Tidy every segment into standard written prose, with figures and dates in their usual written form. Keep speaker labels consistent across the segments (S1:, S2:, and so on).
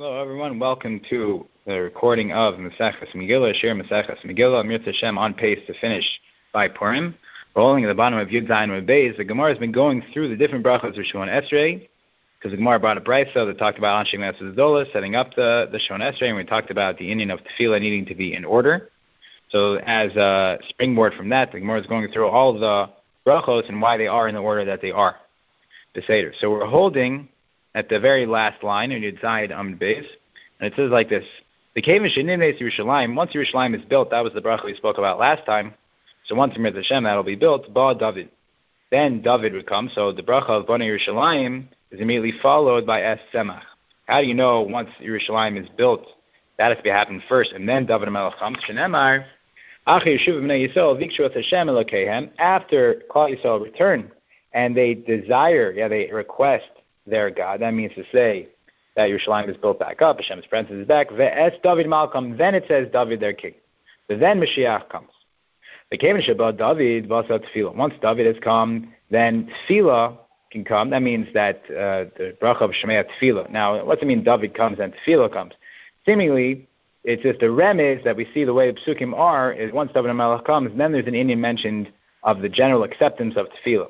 S1: Hello, everyone. Welcome to the recording of Maseches Megillah, Shir Maseches Megillah, Mirza Hashem, on pace to finish by Purim. We're holding at the bottom of Yud Zayin and Beis. The Gemara has been going through the different brachos of Shon Esrei, because the Gemara brought a brayso that talked about Anshe Me'aseh Zola, setting up the Shon Esrei, and we talked about the Indian of Tefillah needing to be in order. So as a springboard from that, the Gemara is going through all of the brachos and why they are in the order that they are, the Seder. So we're holding at the very last line in Yud Zayin Amud Beis, and it says like this: the Kevin Shenimnes Yerushalayim. Once Yerushalayim is built, that was the bracha we spoke about last time. So once Mirza Hashem that'll be built, Ba David. Then David would come. So the bracha of Bnei Yerushalayim is immediately followed by Es Semach. How do you know once Yerushalayim is built that has to happen first, and then David HaMelech comes? Shenemar Achi Yeshuv Bnei Yisrael Vikshu Et Hashem Elokehem. After Klal Yisrael return and they desire, they request their God. That means to say that Yerushalayim is built back up, Hashem's presence is back. Ve'es David Malkam, then it says David their king. So then Mashiach comes. The Kevin Shabbat David Vasa Tefillah. Once David has come, then Tefillah can come. That means that the bracha of Shemaya Tefillah. Now, what's it mean David comes and Tefillah comes? Seemingly, it's just a remez that we see the way the Psukim are, is once David HaMelech comes, then there's an Indian mentioned of the general acceptance of Tefillah.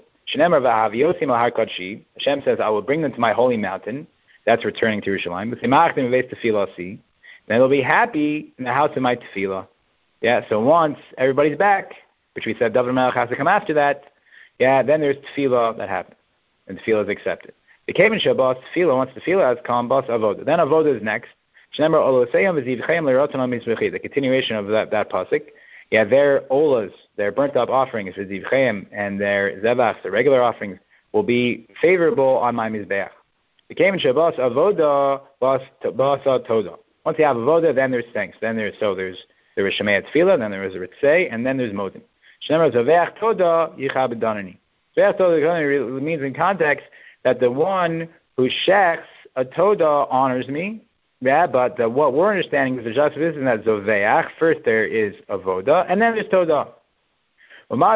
S1: Hashem says, I will bring them to my holy mountain. That's returning to Yerushalayim. Then they'll be happy in the house of my tefillah. So once everybody's back, which we said David Melech has to come after that, then there's tefillah that happens, and tefillah is accepted. The Kevin Shabbat tefillah, once tefillah has come, bas avoda. Then avoda is next. The continuation of that pasuk. Their olas, their burnt up offerings, the zivcheim, and their zevachs, the regular offerings, will be favorable on my mizbeach. The Kevin Shabbos avoda basa toda. Once you have avoda, then there's thanks. Then there is Shemaya Tefillah, then there is Ritzei, and then there's Modim. Shneimar Zoveach Toda Yichab Danani. Zoveach Toda means in context that the one who shechs a Toda honors me. But what we're understanding is the justice isn't that Zoveach. First there is avoda, and then there's Toda. Why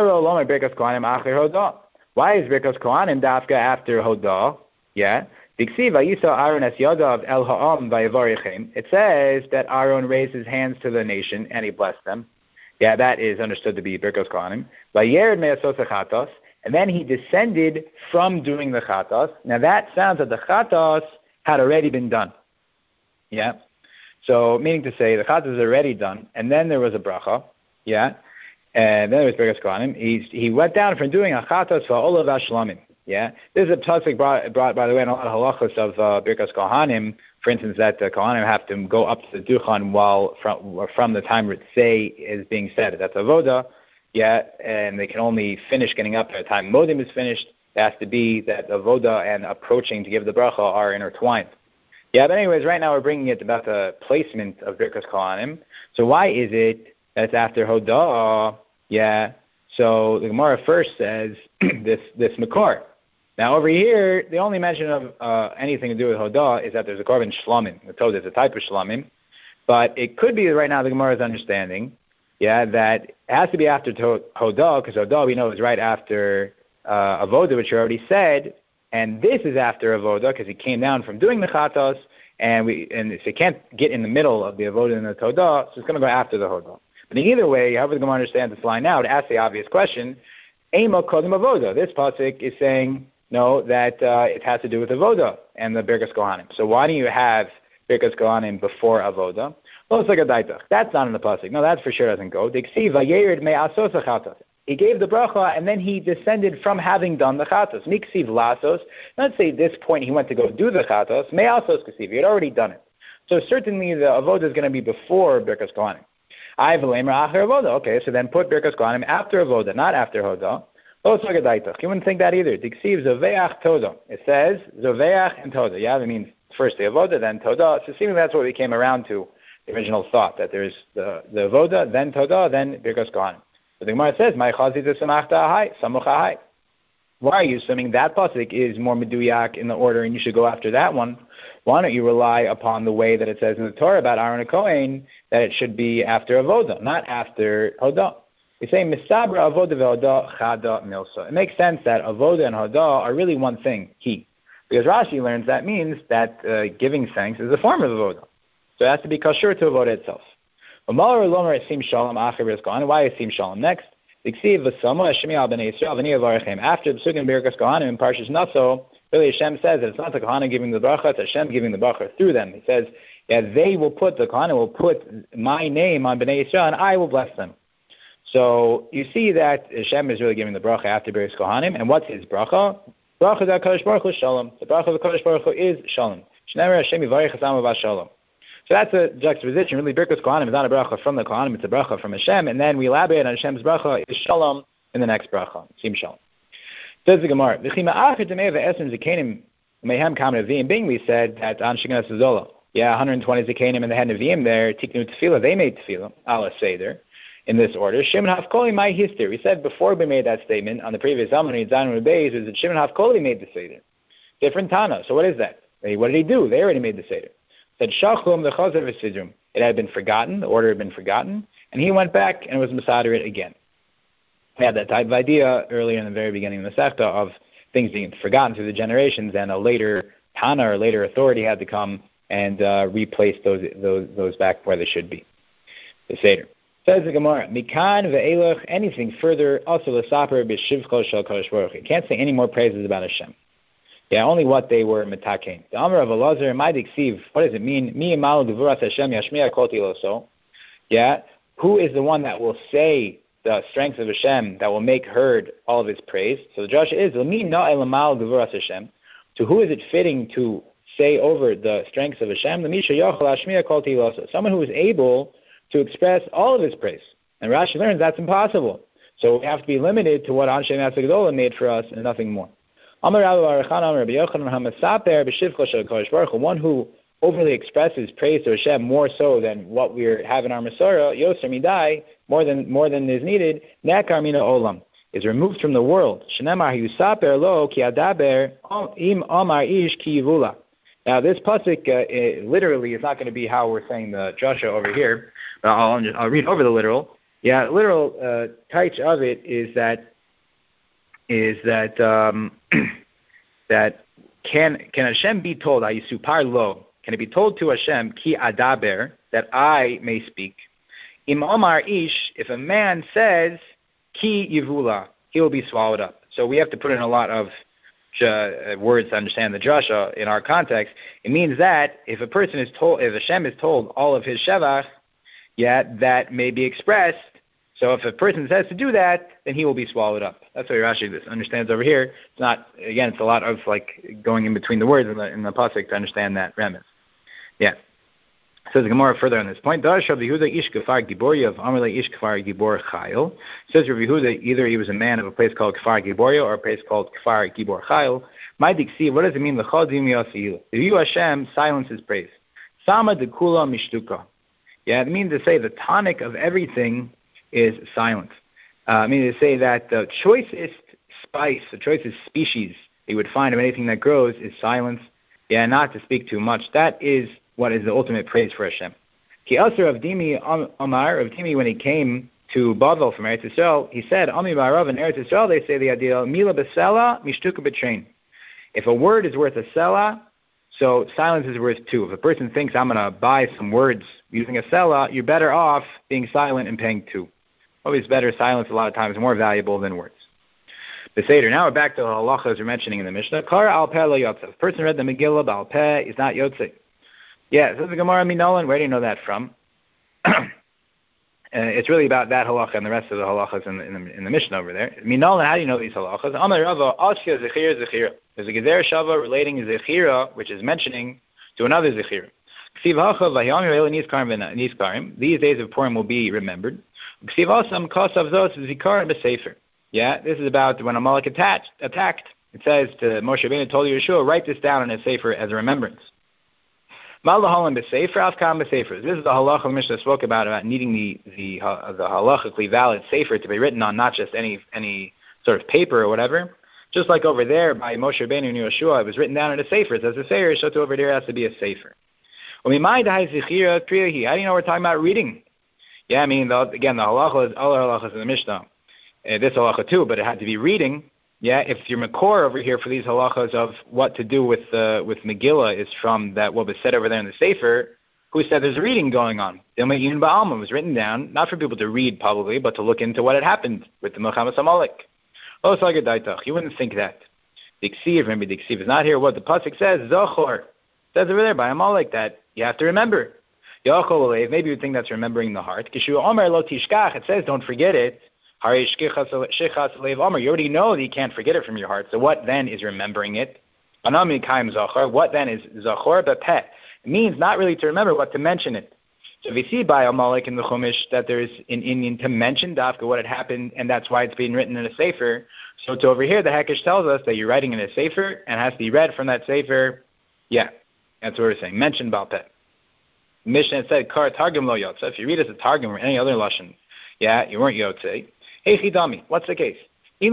S1: is Birkas Kohanim dafka after Hoda? It says that Aaron raised his hands to the nation and he blessed them. That is understood to be Birkas Kohanim. And then he descended from doing the chatos. Now that sounds that the chatos had already been done. So meaning to say the chatos is already done, and then there was a bracha. And then there was Birkas Kohanim. He went down from doing a chatos for olav ashlamim. This is a pasuk brought by the way in a lot of halachos of Birkas Kohanim. For instance, that the Kohanim have to go up to the duchan while from the time Ritzei is being said. That's avoda. And they can only finish getting up by the time Modim is finished. It has to be that avoda and approaching to give the bracha are intertwined. But anyways, right now we're bringing it about the placement of Birkas Kohanim. So why is it that it's after Hodah? So the Gemara first says this Makor. Now over here, the only mention of anything to do with Hodah is that there's a korban shlamim. The Todah is a type of shlamim. But it could be right now the Gemara's understanding, that it has to be after Hodah, because Hodah we know is right after Avodah, which you already said, and this is after Avodah, because he came down from doing the Chatos, and so it can't get in the middle of the Avodah and the Todah, so it's going to go after the Hodah. But either way, however the Gemara understands this line now, to ask the obvious question, Ema Kodim Avodah. This pasuk is saying, no, that it has to do with Avodah and the Birkas Kohanim. So why do you have Birkas Kohanim before Avodah? Well, it's like a daitach. That's not in the pasuk. No, that for sure doesn't go. He gave the bracha, and then he descended from having done the chatos. Miksiv lasos. Let's say at this point he went to go do the chatos. Me'asos kasiv. He had already done it. So certainly the avodah is going to be before Birkas Kohanim. Okay, so then put Birkas Kohanim after avodah, not after hodah. You wouldn't think that either. Diksiv zoveach toda. It says zoveach and toda. It means first the avodah, then toda. So seemingly that's what we came around to, the original thought, that there's the avodah, then toda, then Birkas Kohanim. But the Gemara says, why are you assuming that pasuk is more meduyak in the order and you should go after that one? Why don't you rely upon the way that it says in the Torah about Aaron and Kohen, that it should be after avodah, not after hodah? We say misabra avodah ve'hodah chada milsa. It makes sense that avodah and hodah are really one thing. Because Rashi learns that means that giving thanks is a form of avoda. So it has to be kosher to avoda itself. Why is sim shalom next? After the Pesukei Birkas Kohanim in Parshas Naso, really Hashem says that it's not the Kohanim giving the bracha, it's Hashem giving the bracha through them. He says, yeah, the Kohanim will put my name on Bnei Yisrael and I will bless them. So you see that Hashem is really giving the bracha after Birkas Kohanim, and what's his bracha? Bracha of HaKadosh Baruch Hu Shalom. The bracha of HaKadosh Baruch Hu is Shalom. Shneimar Hashem yivarech Hasam Avas Shalom. So that's a juxtaposition. Really, Birkas Kohanim is not a bracha from the Kohanim, it's a bracha from Hashem, and then we elaborate on Hashem's bracha is Shalom in the next bracha. Sim Shalom. Says the Gemara, being we said that on Shiganas Zola, 120 Zekanim and the head Nevi'im there, Tiknu Tefillah, they made Tefillah, Allah Seder, in this order. Shimon Hafkoli, my history. We said before we made that statement, on the previous Amani, Zayin Rebeis, was that Shimon Hafkoli made the Seder. Different Tana. So what is that? What did he do? They already made the Seder. Said Shachum the Chazer v'Sidrum. It had been forgotten, the order had been forgotten, and he went back and was Masader it again. We had that type of idea earlier in the very beginning of the Masechta of things being forgotten through the generations, and a later Tana or later authority had to come and replace those back where they should be. The Seder. Says the Gemara, Mikan ve'elach, anything further, also l'saper b'shivcho shel Kadosh Baruch Hu. Can't say any more praises about Hashem. Yeah, only what they were metakein. The Amar of Elazar, my diksiv, what does it mean? Mi imal gevuras Hashem yashmiya kol tiloso. Yeah, who is the one that will say the strength of Hashem, that will make heard all of his praise? So the drasha is, L'mi na'el amal gevuras Hashem. To who is it fitting to say over the strengths of Hashem? L'mi sheyachal hashmiya kol tiloso. Someone who is able to express all of his praise. And Rashi learns that's impossible. So we have to be limited to what Anshe Matzah made for us and nothing more. One who overly expresses praise to Hashem more so than what we have in our Masorah, Yoser Midai, more than is needed, Nekar Mina Olam, is removed from the world. Shenemar Yusaper Lo Ki Adaber Im Omar Ish Ki Yivula. Now this pasuk literally is not going to be how we're saying the drasha over here, but I'll read over the literal. Yeah, literal taich of it is that that can Hashem be told, Ayisupar lo, can it be told to Hashem, ki adaber, that I may speak? Im omar ish, if a man says, ki yivula, he will be swallowed up. So we have to put in a lot of words to understand the drasha in our context. It means that if a person is told, if Hashem is told all of his shevach, that may be expressed. So if a person says to do that, then he will be swallowed up. That's what Rashi understands over here. It's not, again, it's a lot of like going in between the words in the pasuk to understand that remez. Yeah. Says the Gemara further on this point. Says Rabbi Yehuda, either he was a man of a place called Kfar Giboria or a place called Kfar Gibor Chayil. My diksi, what does it mean? The you Hashem silences praise. Sama de kula mishtuka. Yeah, it means to say the tonic of everything is silence. I mean to say that the choicest spice, the choicest species you would find of anything that grows is silence. Yeah, not to speak too much. That is what is the ultimate praise for Hashem. Ki Asr of Dimi Amar, of Dimi, when he came to Bavel from Eretz Yisrael, he said, Ami Barav in Eretz Yisrael, they say the idea, Mila Besela, Mishtuka Betrain. If a word is worth a sela, so silence is worth two. If a person thinks I'm going to buy some words using a sela, you're better off being silent and paying two. Always better, silence a lot of times more valuable than words. The Seder. Now we're back to the halachas we're mentioning in the Mishnah. Kar al peh lo yotze. If a person read the Megillah, al peh is not yotze. Yeah, so the Gemara Minolan, where do you know that from? It's really about that halacha and the rest of the halachas in the Mishnah over there. Minolan, how do you know these halachas? Amar Rava, Asya Zechira Zechira. There's a Gezer Shava relating Zechira, which is mentioning to another Zechira. These days of Purim will be remembered. Yeah, this is about when Amalek attacked. It says to Moshe Rabbeinu told Yeshua, write this down in a sefer as a remembrance. This is the halacha Mishnah spoke about needing the halachically valid sefer to be written on, not just any sort of paper or whatever. Just like over there by Moshe Rabbeinu and Yeshua, it was written down in a sefer. It says a sefer, so over there has to be a sefer. How do you know we're talking about reading? Yeah, I mean, the halacha is, all our halachas in the Mishnah. This halacha too, but it had to be reading. Yeah, if your makor over here for these halachas of what to do with Megillah is from that what was said over there in the Sefer, who said there's a reading going on. Dilma Yun Ba'alma was written down, not for people to read probably, but to look into what had happened with the Milchamas Amalek. Oh, Sagadaitach, you wouldn't think that. Diksiv, remember Diksiv is not here. What the pasuk says, Zochor, says over there by Amalek that you have to remember. Yochol Alev, maybe you would think that's remembering the heart. Kishu Omer Lo Tishkach, it says don't forget it. Hari Shkichas Alev Omer, you already know that you can't forget it from your heart. So what then is remembering it? Anami Kaim Zochor, what then is Zochor? Bepeh. It means not really to remember, but to mention it. So we see by Amalek in the Chumash that there's an Indian to mention Dafka what had happened, and that's why it's being written in a Sefer. So to over here, the Hekesh tells us that you're writing in a Sefer, and has to be read from that Sefer. Yeah, that's what we're saying. Mention Baal Peh. Mishnah said, Kar Targum Lo Yotze. If you read as a Targum or any other Lashon, yeah, you weren't Yotze. Hey Chidami, what's the case? If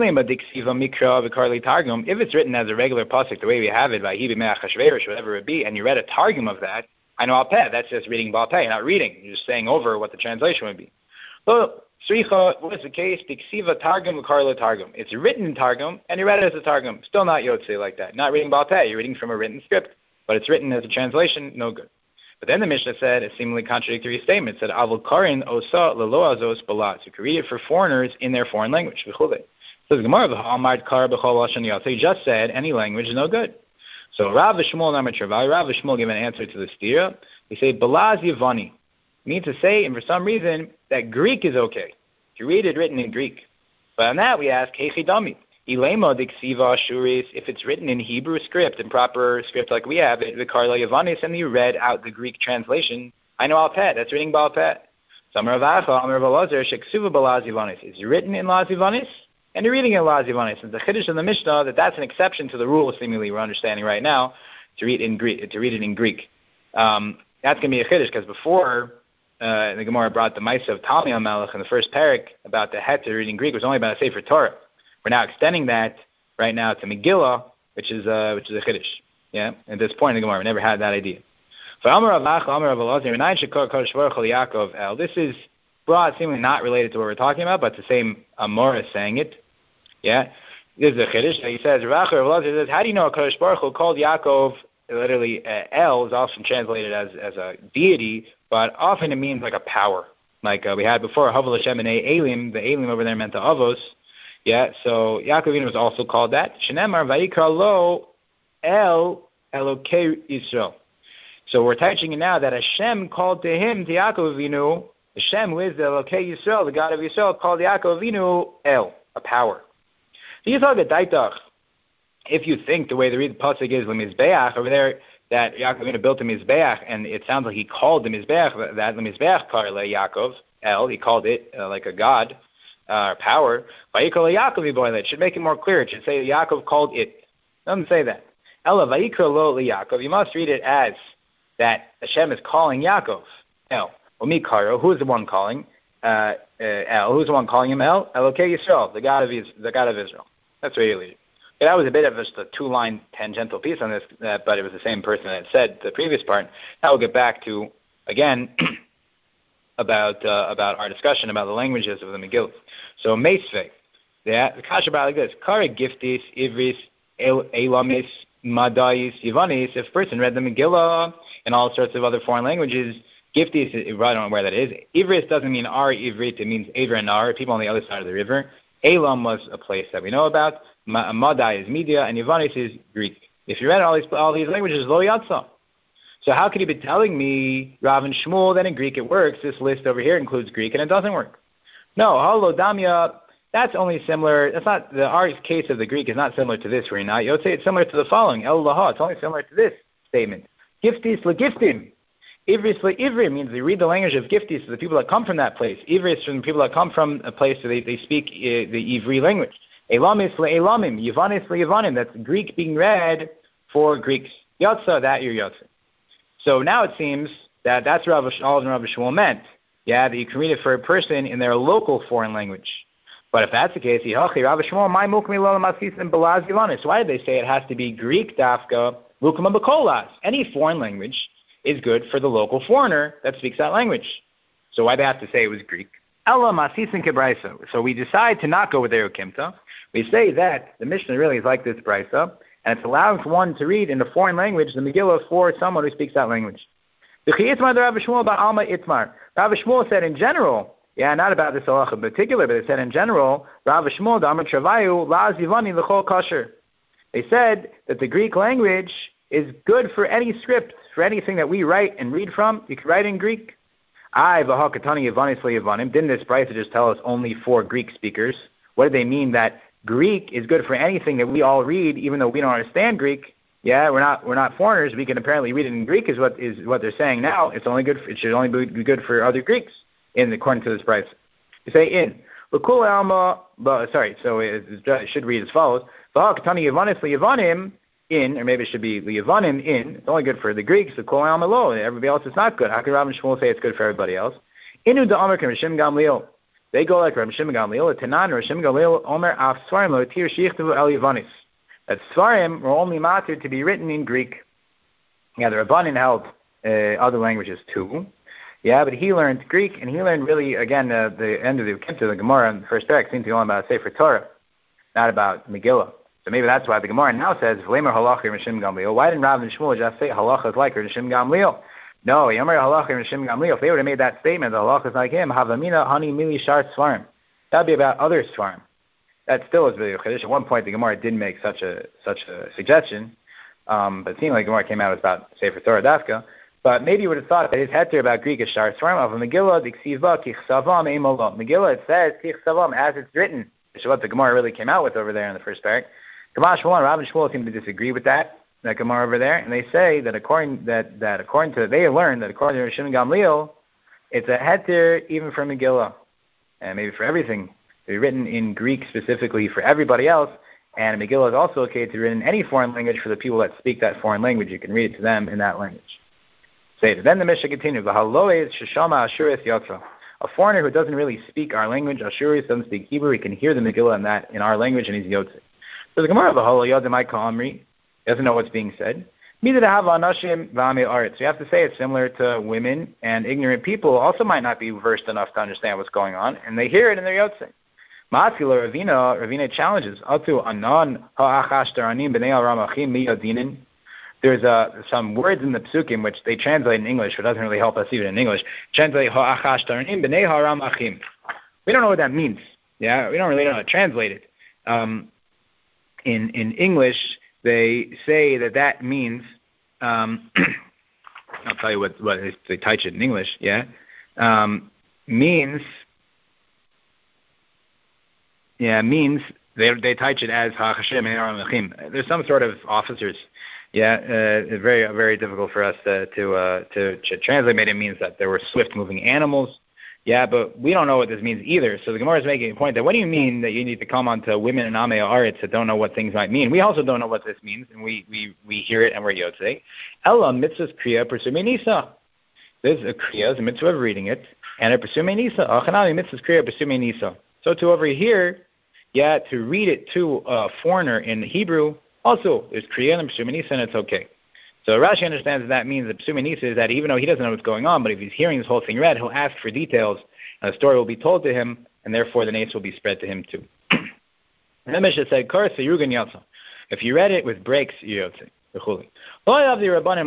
S1: it's written as a regular pasuk, the way we have it, whatever it be, and you read a targum of that, I know Baal Peh, that's just reading Baal Peh, you're not reading, you're just saying over what the translation would be. So, Sricha, what is the case? Targum, Targum. It's written in Targum, and you read it as a Targum. Still not Yotze like that. Not reading Baal Peh, you're reading from a written script, but it's written as a translation, no good. But then the Mishnah said a seemingly contradictory statement. It said, Avul Karin osa lelo azos balat. You can read it for foreigners in their foreign language. So the Gemara, so he just said any language is no good. So Rav Shmuel Namatravi, Rav Shmuel gave an answer to the stira. He said, Balaz Yavani. Means to say, and for some reason, that Greek is okay. If you read it written in Greek. But on that we ask, Hechidami. Ilema diksiva shuris, if it's written in Hebrew script, in proper script like we have, the Karla Yavanis, and you read out the Greek translation, I know Baal Peh, that's reading Baal Peh. Samar Avacha, Amar Balazar, Sheksuva Balaz Yavanis. It's written in Laz Yavanis, and you're reading in Laz Yavanis. And the Chiddush in the Mishnah, that's an exception to the rule, seemingly we're understanding right now, to read it in Greek. That's going to be a Chiddush, because before, the Gemara brought the Maisa of Talmi HaMelech in the first parak about the het to reading Greek was only about a Sefer Torah. We're now extending that right now to Megillah, which is a Chiddush. Yeah, at this point in the Gemara, we never had that idea. This is broad, seemingly not related to what we're talking about, but the same Amor is saying it. Yeah, this is a Chiddush. He says, how do you know HaKadosh Baruch Hu called Yaakov, literally El is often translated as a deity, but often it means like a power. Like we had before, Havel Hashem and Elim, the Elim over there meant the Avos. Yeah, so Yaakov Avinu was also called that. Shenemar Vayikra Lo El Elokei Yisrael. So we're teaching now that Hashem called to him, to Yaakov Avinu, Hashem, who is the Elokei Yisrael, the God of Yisrael, called Yaakov Avinu El, a power. So you saw the Daitach. If you think the way they read the pasuk is Lemizbeach over there, that Yaakov Avinu built a Mizbeach, and it sounds like he called the Mizbeach, that Lemizbeach Karle Yaakov El, he called it like a god. Power, it should make it more clear. It should say Yaakov called it. It doesn't say that. Ella vayikra lo Yaakov. You must read it as that Hashem is calling Yaakov. El. Umikaro, who is the one calling? El. Who's the one calling him? El. Elokei Yisrael, the God of Israel. That's what you read it. That was a bit of just a two-line tangential piece on this, but it was the same person that said the previous part. Now we'll get back to again. About our discussion about the languages of the Megillah. So Meisvei, the Kasha about like this: Kara Giftis, Ivris, Elamis, Madais, Yavanis. If a person read the Megillah in all sorts of other foreign languages, Giftis, I don't know where that is. Ivris doesn't mean our Ivrit; it means Aver and Ar, people on the other side of the river. Elam was a place that we know about. Madai is Media, and Yavanis is Greek. If you read all these languages, Lo Yatsa. So how could you be telling me, Rav and Shmuel, that in Greek it works? This list over here includes Greek, and it doesn't work. No, Halo Damya, that's only similar. That's not our case of the Greek is not similar to this. Where not, you would say it's similar to the following. El Laha, it's only similar to this statement. Giftis legiftim. Ivris le'ivri means they read the language of Giftis, the people that come from that place. Ivris from the people that come from a place where they speak the Ivri language. Elamis le'elamim, Yavanis le'yavanim. That's Greek being read for Greeks. Yotza, that you're Yotza. So now it seems that that's what Rav and Rav Shmuel meant. Yeah, that you can read it for a person in their local foreign language. But if that's the case, so why did they say it has to be Greek dafka, lukama b'kolas? Any foreign language is good for the local foreigner that speaks that language. So why do they have to say it was Greek? Ella masisin kebraisa. So we decide to not go with Erev Kimta. We say that the Mishnah really is like this Braisa, and it's allowing one to read in a foreign language the Megillah for someone who speaks that language. Rav Shmuel said in general, not about this halacha in particular, but it said in general, Rav Shmuel Damar Travayu Laz Yivani L'chol Kasher. They said that the Greek language is good for any script, for anything that we write and read from. You can write in Greek. Didn't this Braisa just tell us only for Greek speakers? What do they mean that Greek is good for anything that we all read, even though we don't understand Greek? We're not foreigners. We can apparently read it in Greek. Is what they're saying now. It's only good. It should only be good for other Greeks, according to this Braisa. You say in. So it should read as follows: in, or maybe it should be Yavanim in. It's only good for the Greeks. The Kol Alma Lo. Everybody else is not good. How can Rav and Shmuel say it's good for everybody else? Inu da Amar Rishim Gamliel. They go like Rav Shimon Gamliel. Tanan Rav Shimon Gamliel Omer Af Svarim Lo Tir Shichtavu El Yavanis. That Svarim were only matter to be written in Greek. The Rabbanin held other languages too. But he learned Greek, and he learned really, again, the end of the Gemara in the first parak seems to go on about Sefer Torah, not about Megillah. So maybe that's why the Gemara now says, V'lemer halacha Rishim Gamliel. Why didn't Rav and Shmuel just say halacha is like Rishim Gamliel? No, Yomer halacha Rishim Gamliel. If they would have made that statement, the halacha is like him, Havamina Hani Mili Shart Svarim. That would be about other Svarim. That still is really a Chiddush. At one point, the Gemara did make such a suggestion, but it seemed like the Gemara came out about Sefer Torah Dafka. But maybe you would have thought that his heter about Greek is Shar Svarim of Megillah, Diksiva, Kichsavam, Eimolom. Megillah, it says Kichsavam as it's written, which is what the Gemara really came out with over there in the first parak. Gamash Shmuel and Rav and Shmuel seem to disagree with that Gemara over there, and they say that according to they learned that according to Rishon Gamliel, it's a heter even for Megillah, and maybe for everything to be written in Greek specifically for everybody else. And Megillah is also okay to be written in any foreign language for the people that speak that foreign language. You can read it to them in that language. Then the Mishnah continues. A foreigner who doesn't really speak our language, Ashuris doesn't speak Hebrew, he can hear the Megillah in our language, and he's Yotze. So the Gemara of the doesn't know what's being said. So you have to say it's similar to women, and ignorant people also might not be versed enough to understand what's going on, and they hear it and they're Yotze. Ravina challenges. There's some words in the psukim which they translate in English, but it doesn't really help us even in English. Translate ha'achashtarim b'nei haram achim. We don't know what that means. We don't really know how to translate it. In English, they say that means. I'll tell you what they touch it in English. Means they touch it as ha'achashim b'nei haram achim. There's some sort of officers. It's very, very difficult for us to translate. Maybe it means that there were swift-moving animals. But we don't know what this means either. So the Gemara is making a point that what do you mean that you need to come onto women in Amei Haaretz that don't know what things might mean? We also don't know what this means, and we hear it and we're Yotzei. Ella mitzvahs kriya pursume nisa. There's a kriya, it's a mitzvah of reading it, and a pursume nisa. Achanami mitzvahs kriya pursume nisa. So to over here, to read it to a foreigner in Hebrew. Also, there's Kriya and Psumi Nisa, and it's okay. So Rashi understands that means that Psumi Nisa is that even though he doesn't know what's going on, but if he's hearing this whole thing read, he'll ask for details, and the story will be told to him, and therefore the nace will be spread to him too. And the Mishnah said, Kar Seyrugan Yatsa. If you read it with breaks, you Yotze. Apparently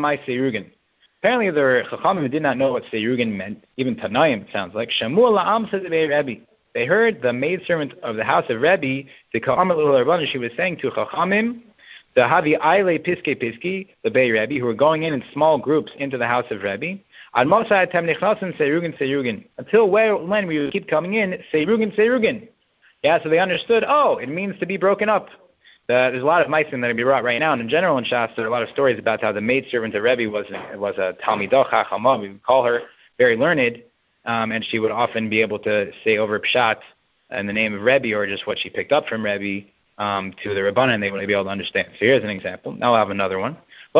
S1: the Chachamim did not know what Seyrugan meant. Even Tanaim, it sounds like. Shamua la'am sezebei Rebbe. They heard the maidservant of the house of Rebbe, the Ka'amar L'Ul Rabbanan, she was saying to Chachamim, the Havi Aile Piske Piski, the Bay Rebbe, who were going in small groups into the house of Rebbe. Until when we would keep coming in, Seyrugan. So they understood, it means to be broken up. There's a lot of maisim that can be brought right now, and in general in Shas, there are a lot of stories about how the maidservant of Rebbe was a Talmidah Chachama. We would call her very learned, and she would often be able to say over Pshat in the name of Rebbe or just what she picked up from Rebbe, to the Rabbanan, they wouldn't be able to understand. So here's an example. Now I'll have another one.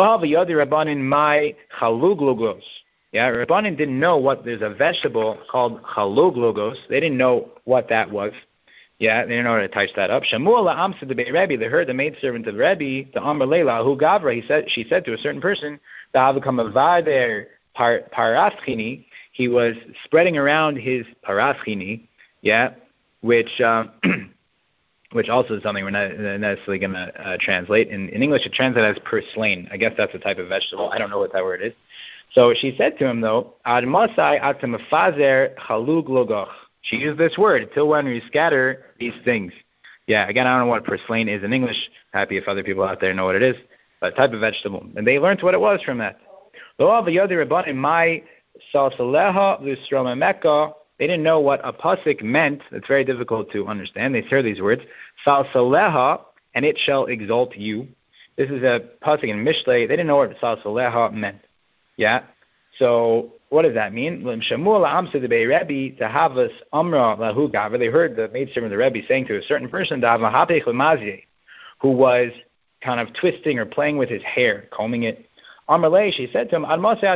S1: Rabbanan didn't know there's a vegetable called chaluglogos. They didn't know what that was. They didn't know how to touch that up. Shamuel la'amsa de Rebbe, they heard the maidservant of Rebbe, the Amr Leila, who Gavra, she said to a certain person, paraschini, he was spreading around his paraschini, which which also is something we're not necessarily going to translate. In English, it translates as purslane. I guess that's a type of vegetable. I don't know what that word is. So she said to him, though, Ad masai atamafazer chalug logoch. She used this word, till when we scatter these things. Yeah, again, I don't know what purslane is in English. Happy if other people out there know what it is. But a type of vegetable. And they learned what it was from that. They didn't know what a pasuk meant. It's very difficult to understand. They heard these words, Salsaleha, and it shall exalt you. This is a pasuk in Mishlei. They didn't know what Salsaleha meant. Yeah? So what does that mean? They heard the maidservant of the Rebbe saying to a certain person, who was kind of twisting or playing with his hair, combing it. Amarle, she said to him,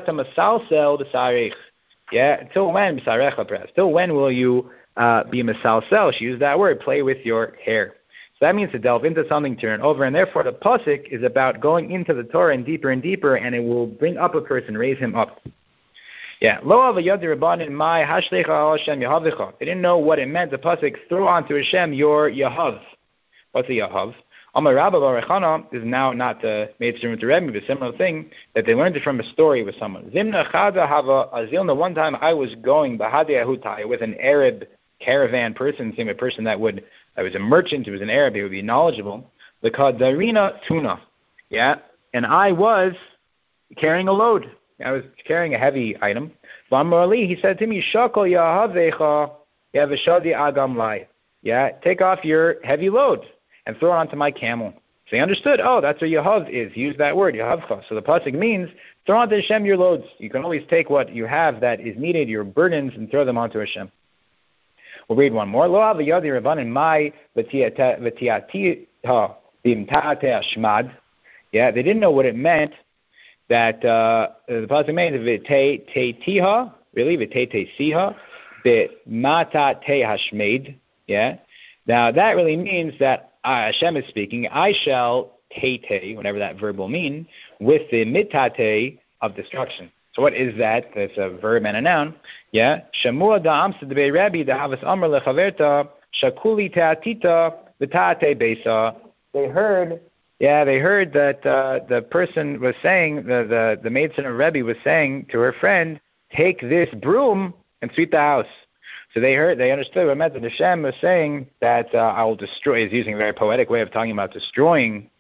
S1: yeah, till when, till when will you be misalsel? She used that word, play with your hair. So that means to delve into something, turn over, and therefore the pasuk is about going into the Torah and deeper, and it will bring up a person, raise him up. Yeah, lo avayad rabbanin mai hashlecha al Hashem yahavicha. They didn't know what it meant. The pasuk, throw onto Hashem your yahav. What's a yahav? Amar Rabba Barachana is now not the maidservant to Rebbe, but a similar thing that they learned it from a story with someone. Zimna Chada Hava Azilna. One time I was going Bahadi Ahutai with an Arab caravan person, a person that was a merchant, who was an Arab, he would be knowledgeable. The Kadarina Tuna, and I was carrying a load. I was carrying a heavy item. V'amrali, he said to me, Shakal Yahavecha Yavashadi Agam Lai. Take off your heavy load and throw it onto my camel. So he understood, that's what Yahav is. He used that word, Yahavcha. So the pasuk means, throw onto Hashem your loads. You can always take what you have that is needed, your burdens, and throw them onto Hashem. We'll read one more. Lo avayadi rabbanin mai v'tiatiha b'imtate ashmad. They didn't know what it meant that the pasuk means v'teitiha, really, v'teitesiha, b'matate hashmed. Now that really means that Hashem is speaking, I shall tate, whatever that verb will mean, with the mitate of destruction. So what is that? That's a verb and a noun. Shamua da'amsa debei Rabbi da'havas amr lechaverta shakuli te'atita v'tate beisa. They heard that the person was saying, the maidservant of Rebbe was saying to her friend, take this broom and sweep the house. So they understood what it meant that Hashem was saying that I will destroy. He's using a very poetic way of talking about destroying,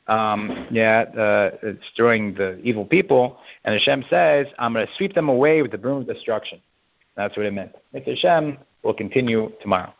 S1: destroying the evil people. And Hashem says, I'm going to sweep them away with the broom of destruction. That's what it meant. Mr. Hashem will continue tomorrow.